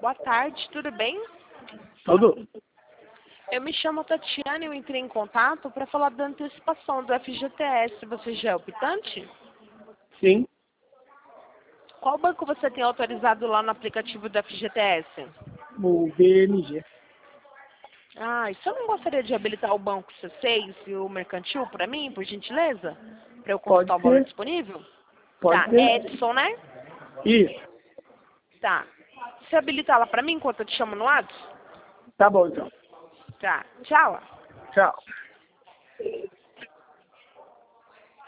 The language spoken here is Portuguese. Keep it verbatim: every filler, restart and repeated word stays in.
Boa tarde, tudo bem? Tudo? Eu me chamo Tatiana e eu entrei em contato para falar da antecipação do F G T S. Você já é optante? Sim. Qual banco você tem autorizado lá no aplicativo do F G T S? O B M G. Ah, e você não gostaria de habilitar o banco C seis e o mercantil para mim, por gentileza? Para eu Pode consultar o valor ser. disponível? Pode Tá, ser. Edson, né? Isso. Tá. Você habilita ela para mim enquanto eu te chamo no WhatsApp? Tá bom, então. Tá. Tchau. Tchau.